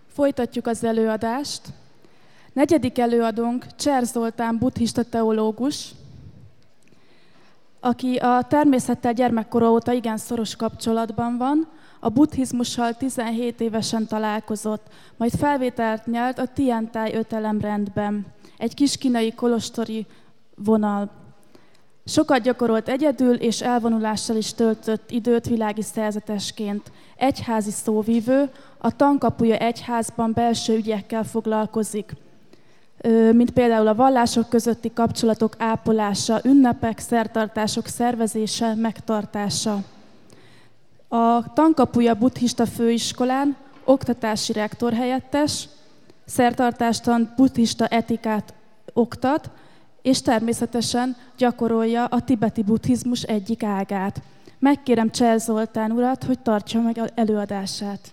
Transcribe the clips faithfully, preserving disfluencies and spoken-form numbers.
Folytatjuk az előadást. Negyedik előadónk Cser Zoltán buddhista teológus, aki a természettel gyermekkora óta igen szoros kapcsolatban van, a buddhizmussal tizenhét évesen találkozott, majd felvételt nyert a Tiantai ötelemrendben, egy kis kínai kolostori vonal. Sokat gyakorolt egyedül és elvonulással is töltött időt világi szerzetesként. Egyházi szóvívő, a Tankapuja egyházban belső ügyekkel foglalkozik, mint például a vallások közötti kapcsolatok ápolása, ünnepek, szertartások szervezése, megtartása. A Tankapuja buddhista főiskolán oktatási rektor helyettes, szertartástan buddhista etikát oktat, és természetesen gyakorolja a tibeti buddhizmus egyik ágát. Megkérem Cser Zoltán urat, hogy tartsa meg előadását.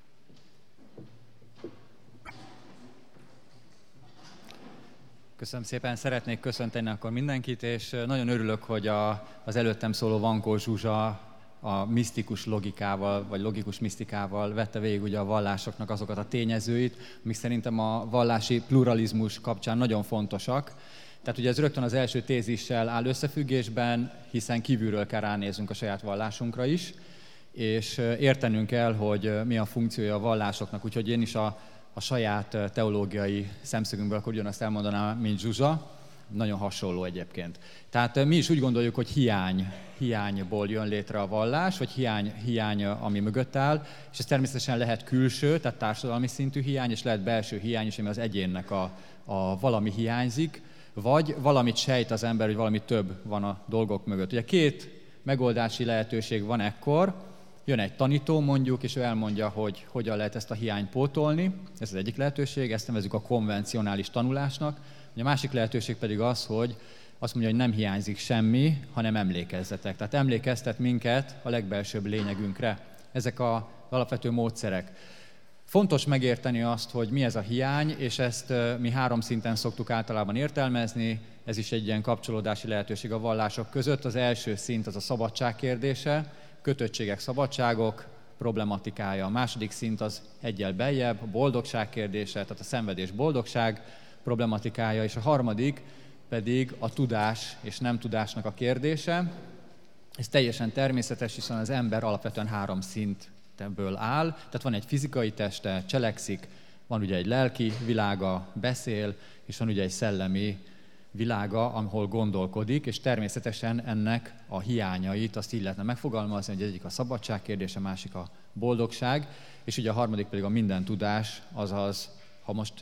Köszönöm szépen, szeretnék köszönteni akkor mindenkit, és nagyon örülök, hogy a, az előttem szóló Vankó Zsuzsa a misztikus logikával, vagy logikus misztikával vette végig ugye a vallásoknak azokat a tényezőit, amik szerintem a vallási pluralizmus kapcsán nagyon fontosak. Tehát ugye ez rögtön az első tézissel áll összefüggésben, hiszen kívülről kell ránéznünk a saját vallásunkra is, és értenünk kell, hogy mi a funkciója a vallásoknak, úgyhogy én is a, a saját teológiai szemszögünkből akkor ugyanazt elmondanám, mint Zsuzsa, nagyon hasonló egyébként. Tehát mi is úgy gondoljuk, hogy hiány, hiányból jön létre a vallás, vagy hiány, hiány, ami mögött áll, és ez természetesen lehet külső, tehát társadalmi szintű hiány, és lehet belső hiány is, ami az egyénnek a, a valami hiányzik, vagy valamit sejt az ember, hogy valami több van a dolgok mögött. Ugye két megoldási lehetőség van ekkor, jön egy tanító mondjuk, és ő elmondja, hogy hogyan lehet ezt a hiányt pótolni, ez az egyik lehetőség, ezt nevezzük a konvencionális tanulásnak. A másik lehetőség pedig az, hogy azt mondja, hogy nem hiányzik semmi, hanem emlékezzetek. Tehát emlékeztet minket a legbelsőbb lényegünkre. Ezek az alapvető módszerek. Fontos megérteni azt, hogy mi ez a hiány, és ezt mi három szinten szoktuk általában értelmezni. Ez is egy ilyen kapcsolódási lehetőség a vallások között. Az első szint az a szabadság kérdése, kötöttségek, szabadságok problematikája. A második szint az egyel beljebb, a boldogság kérdése, tehát a szenvedés, boldogság problematikája, és a harmadik pedig a tudás és nem tudásnak a kérdése. Ez teljesen természetes, hiszen az ember alapvetően három szintből áll, tehát van egy fizikai teste, cselekszik, van ugye egy lelki világa, beszél, és van ugye egy szellemi világa, ahol gondolkodik, és természetesen ennek a hiányait azt így lehetne megfogalmazni, hogy egyik a szabadság kérdése, a másik a boldogság, és ugye a harmadik pedig a minden tudás, azaz, ha most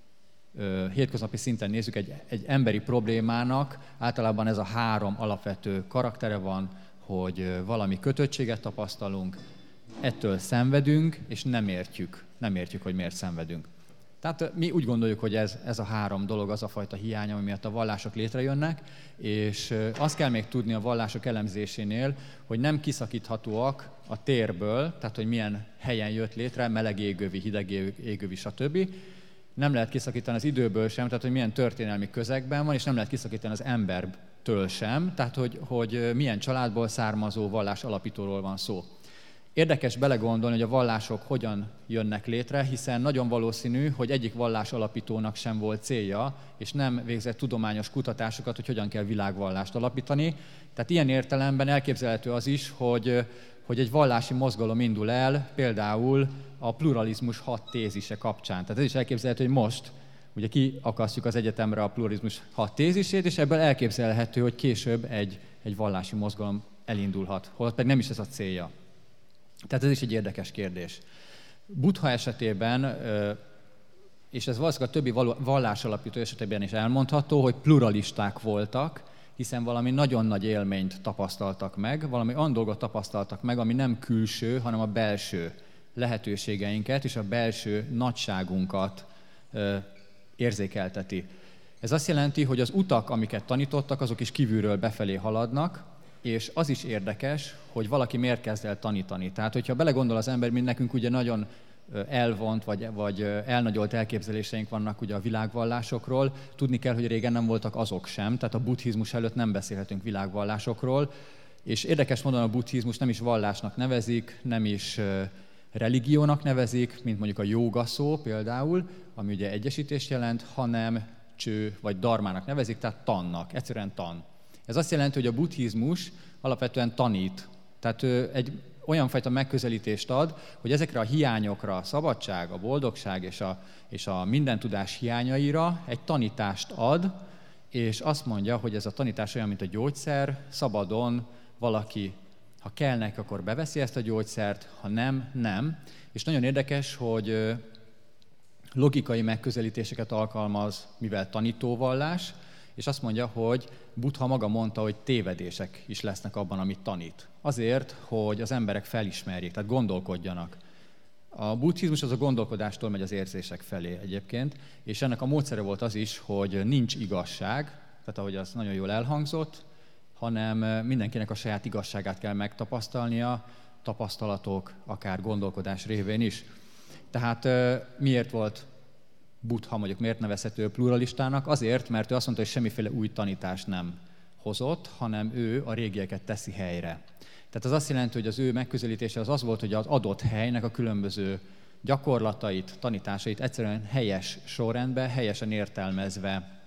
hétköznapi szinten nézzük, egy, egy emberi problémának általában ez a három alapvető karaktere van, hogy valami kötöttséget tapasztalunk, ettől szenvedünk, és nem értjük, nem értjük, hogy miért szenvedünk. Tehát mi úgy gondoljuk, hogy ez, ez a három dolog az a fajta hiány, ami miatt a vallások létrejönnek, és azt kell még tudni a vallások elemzésénél, hogy nem kiszakíthatóak a térből, tehát hogy milyen helyen jött létre, meleg égövi, hideg égövi, stb. Nem lehet kiszakítani az időből sem, tehát hogy milyen történelmi közegben van, és nem lehet kiszakítani az embertől sem, tehát hogy, hogy milyen családból származó vallás alapítóról van szó. Érdekes belegondolni, hogy a vallások hogyan jönnek létre, hiszen nagyon valószínű, hogy egyik vallás alapítónak sem volt célja, és nem végzett tudományos kutatásokat, hogy hogyan kell világvallást alapítani. Tehát ilyen értelemben elképzelhető az is, hogy, hogy egy vallási mozgalom indul el, például a pluralizmus hat tézise kapcsán. Tehát ez is elképzelhető, hogy most ugye kiakasztjuk az egyetemre a pluralizmus hat tézisét, és ebből elképzelhető, hogy később egy, egy vallási mozgalom elindulhat, holott pedig nem is ez a célja. Tehát ez is egy érdekes kérdés. Buddha esetében, és ez valószínűleg a többi vallásalapító esetében is elmondható, hogy pluralisták voltak, hiszen valami nagyon nagy élményt tapasztaltak meg, valami olyan dolgot tapasztaltak meg, ami nem külső, hanem a belső lehetőségeinket és a belső nagyságunkat érzékelteti. Ez azt jelenti, hogy az utak, amiket tanítottak, azok is kívülről befelé haladnak, és az is érdekes, hogy valaki miért kezd el tanítani. Tehát, hogyha belegondol az ember, mint nekünk ugye nagyon elvont, vagy, vagy elnagyolt elképzeléseink vannak ugye a világvallásokról, tudni kell, hogy régen nem voltak azok sem, tehát a buddhizmus előtt nem beszélhetünk világvallásokról, és érdekes módon a buddhizmus nem is vallásnak nevezik, nem is religiónak nevezik, mint mondjuk a jóga szó például, ami ugye egyesítést jelent, hanem cső vagy dharmának nevezik, tehát tannak, egyszerűen tan. Ez azt jelenti, hogy a buddhizmus alapvetően tanít. Tehát egy olyan fajta megközelítést ad, hogy ezekre a hiányokra, a szabadság, a boldogság és a, és a mindentudás hiányaira egy tanítást ad, és azt mondja, hogy ez a tanítás olyan, mint a gyógyszer, szabadon valaki, ha kell neki, akkor beveszi ezt a gyógyszert, ha nem, nem. És nagyon érdekes, hogy logikai megközelítéseket alkalmaz, mivel tanítóvallás, és azt mondja, hogy Buddha maga mondta, hogy tévedések is lesznek abban, amit tanít. Azért, hogy az emberek felismerjék, tehát gondolkodjanak. A buddhizmus az a gondolkodástól megy az érzések felé egyébként, és ennek a módszere volt az is, hogy nincs igazság, tehát ahogy az nagyon jól elhangzott, hanem mindenkinek a saját igazságát kell megtapasztalnia, tapasztalatok, akár gondolkodás révén is. Tehát miért volt Buddha, mondjuk miért nevezhető pluralistának? Azért, mert ő azt mondta, hogy semmiféle új tanítást nem hozott, hanem ő a régieket teszi helyre. Tehát az azt jelenti, hogy az ő megközelítése az az volt, hogy az adott helynek a különböző gyakorlatait, tanításait egyszerűen helyes sorrendben, helyesen értelmezve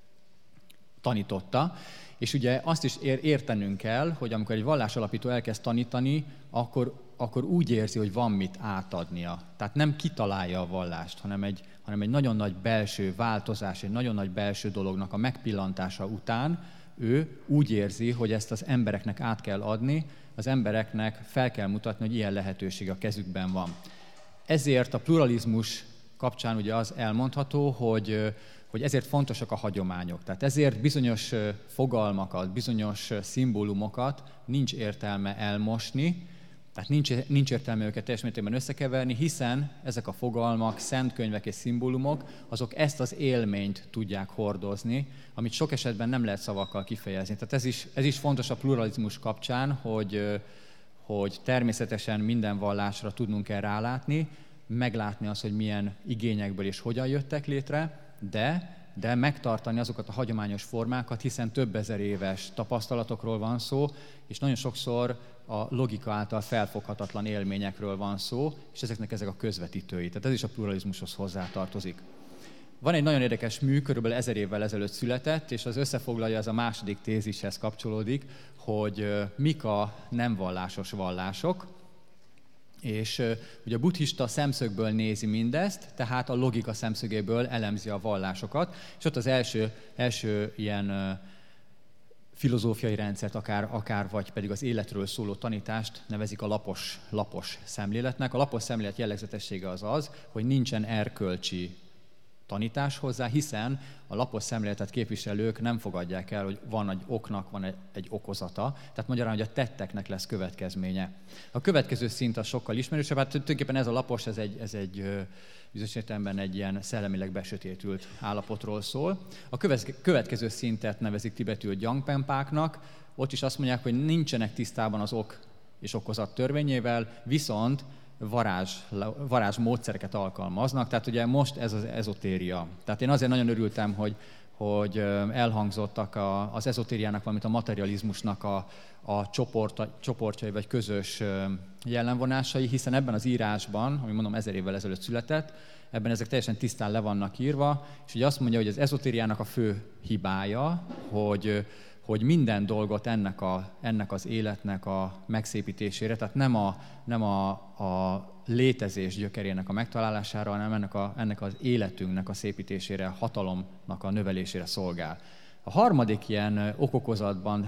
tanította. És ugye azt is értenünk kell, hogy amikor egy vallásalapító elkezd tanítani, akkor, akkor úgy érzi, hogy van mit átadnia. Tehát nem kitalálja a vallást, hanem egy, hanem egy nagyon nagy belső változás, egy nagyon nagy belső dolognak a megpillantása után ő úgy érzi, hogy ezt az embereknek át kell adni, az embereknek fel kell mutatni, hogy ilyen lehetőség a kezükben van. Ezért a pluralizmus kapcsán ugye az elmondható, hogy, hogy ezért fontosak a hagyományok. Tehát ezért bizonyos fogalmakat, bizonyos szimbólumokat nincs értelme elmosni, tehát nincs, nincs értelme őket teljes mértékben összekeverni, hiszen ezek a fogalmak, szentkönyvek és szimbólumok, azok ezt az élményt tudják hordozni, amit sok esetben nem lehet szavakkal kifejezni. Tehát ez is, ez is fontos a pluralizmus kapcsán, hogy, hogy természetesen minden vallásra tudnunk kell rálátni, meglátni azt, hogy milyen igényekből és hogyan jöttek létre, de, de megtartani azokat a hagyományos formákat, hiszen több ezer éves tapasztalatokról van szó, és nagyon sokszor a logika által felfoghatatlan élményekről van szó, és ezeknek ezek a közvetítői. Tehát ez is a pluralizmushoz hozzátartozik. Van egy nagyon érdekes mű, körülbelül ezer évvel ezelőtt született, és az összefoglalja, ez a második tézishez kapcsolódik, hogy mik a nem vallásos vallások, és ugye a buddhista szemszögből nézi mindezt, tehát a logika szemszögéből elemzi a vallásokat, és ott az első, első ilyen filozófiai rendszert, akár, akár vagy pedig az életről szóló tanítást nevezik a lapos, lapos szemléletnek. A lapos szemlélet jellegzetessége az az, hogy nincsen erkölcsi tanítás hozzá, hiszen a lapos szemléletet képviselők nem fogadják el, hogy van egy oknak, van egy, egy okozata, tehát magyarán, hogy a tetteknek lesz következménye. A következő szint az sokkal ismerősebb, hát tulajdonképpen ez a lapos, ez egy, ez egy bizonyos értelemben egy ilyen szellemileg besötétült állapotról szól. A következő szintet nevezik tibetül gyangpenpáknak, ott is azt mondják, hogy nincsenek tisztában az ok és okozat törvényével, viszont varázs, varázs módszereket alkalmaznak, tehát ugye most ez az ezotéria. Tehát én azért nagyon örültem, hogy, hogy elhangzottak a, az ezotériának, valamint a materializmusnak a, a csoport, a csoportjai vagy közös jellemvonásai, hiszen ebben az írásban, ami mondom ezer évvel ezelőtt született, ebben ezek teljesen tisztán le vannak írva, és ugye azt mondja, hogy az ezotériának a fő hibája, hogy hogy minden dolgot ennek, a, ennek az életnek a megszépítésére, tehát nem, a, nem a, a létezés gyökerének a megtalálására, hanem ennek, a, ennek az életünknek a szépítésére, hatalomnak a növelésére szolgál. A harmadik ilyen okokozatban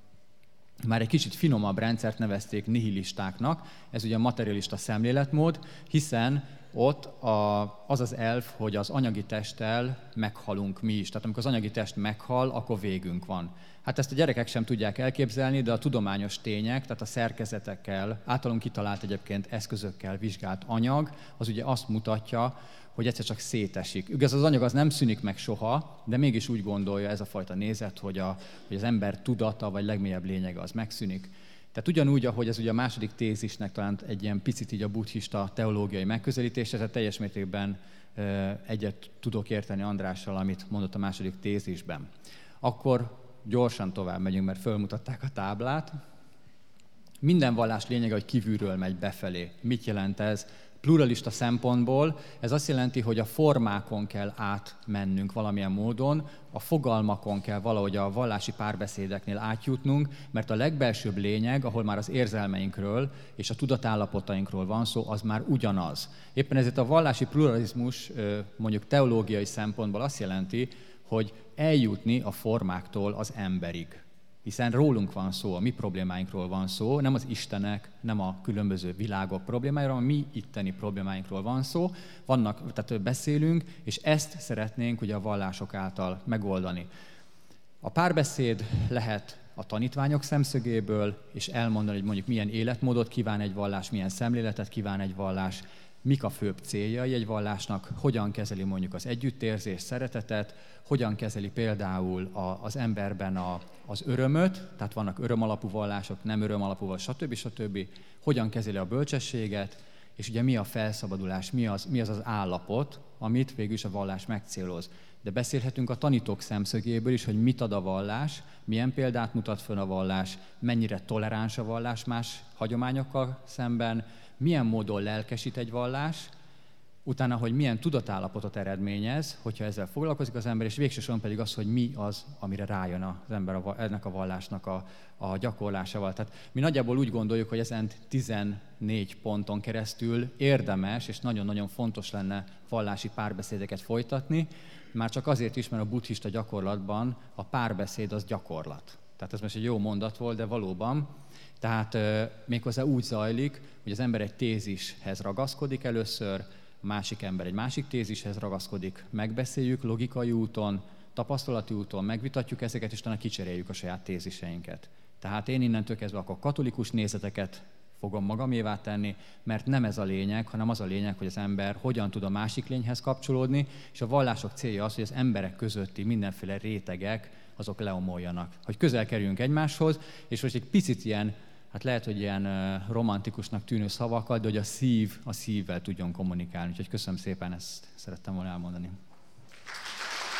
már egy kicsit finomabb rendszert nevezték nihilistáknak, ez ugye a materialista szemléletmód, hiszen ott a, az az elv, hogy az anyagi testtel meghalunk mi is. Tehát amikor az anyagi test meghal, akkor végünk van. Hát ezt a gyerekek sem tudják elképzelni, de a tudományos tények, tehát a szerkezetekkel, általunk kitalált egyébként eszközökkel vizsgált anyag, az ugye azt mutatja, hogy egyszer csak szétesik. Igaz, az anyag az nem szűnik meg soha, de mégis úgy gondolja ez a fajta nézet, hogy, a, hogy az ember tudata vagy legmélyebb lényege az megszűnik. Tehát ugyanúgy, ahogy ez ugye a második tézisnek talán egy ilyen picit így a buddhista teológiai megközelítése, tehát teljes mértékben egyet tudok érteni Andrással, amit mondott a második tézisben. Akkor gyorsan tovább megyünk, mert fölmutatták a táblát. Minden vallás lényege, hogy kívülről megy befelé. Mit jelent ez? Pluralista szempontból ez azt jelenti, hogy a formákon kell átmennünk valamilyen módon, a fogalmakon kell valahogy a vallási párbeszédeknél átjutnunk, mert a legbelsőbb lényeg, ahol már az érzelmeinkről és a tudatálapotainkról van szó, az már ugyanaz. Éppen ezért a vallási pluralizmus mondjuk teológiai szempontból azt jelenti, hogy eljutni a formáktól az emberig. Hiszen rólunk van szó, a mi problémáinkról van szó, nem az Istenek, nem a különböző világok problémáiról, hanem mi itteni problémáinkról van szó. Vannak, tehát beszélünk, és ezt szeretnénk ugye a vallások által megoldani. A párbeszéd lehet a tanítványok szemszögéből, és elmondani, hogy mondjuk milyen életmódot kíván egy vallás, milyen szemléletet kíván egy vallás, mik a főbb céljai egy vallásnak, hogyan kezeli mondjuk az együttérzés, szeretetet, hogyan kezeli például a, az emberben a, az örömöt, tehát vannak örömalapú vallások, nem örömalapú, stb. stb. Hogyan kezeli a bölcsességet, és ugye mi a felszabadulás, mi az mi az, az állapot, amit végül is a vallás megcéloz. De beszélhetünk a tanítók szemszögéből is, hogy mit ad a vallás, milyen példát mutat fönn a vallás, mennyire toleráns a vallás más hagyományokkal szemben, milyen módon lelkesít egy vallás, utána, hogy milyen tudatállapotot eredményez, hogyha ezzel foglalkozik az ember, és végsősorban pedig az, hogy mi az, amire rájön az ember a, ennek a vallásnak a, a gyakorlásával. Tehát mi nagyjából úgy gondoljuk, hogy ezen tizennégy ponton keresztül érdemes, és nagyon-nagyon fontos lenne vallási párbeszédeket folytatni, már csak azért is, mert a buddhista gyakorlatban a párbeszéd az gyakorlat. Tehát ez most egy jó mondat volt, de valóban. Tehát euh, méghozzá úgy zajlik, hogy az ember egy tézishez ragaszkodik először, a másik ember egy másik tézishez ragaszkodik, megbeszéljük logikai úton, tapasztalati úton, megvitatjuk ezeket, és utána kicseréljük a saját téziseinket. Tehát én innentől kezdve akkor katolikus nézeteket fogom magamévá tenni, mert nem ez a lényeg, hanem az a lényeg, hogy az ember hogyan tud a másik lényhez kapcsolódni, és a vallások célja az, hogy az emberek közötti mindenféle rétegek, azok leomoljanak. Hogy közel kerüljünk egymáshoz, és most egy picit ilyen, hát lehet, hogy ilyen romantikusnak tűnő szavakkal, de hogy a szív a szívvel tudjon kommunikálni. Úgyhogy köszönöm szépen, ezt szerettem volna elmondani.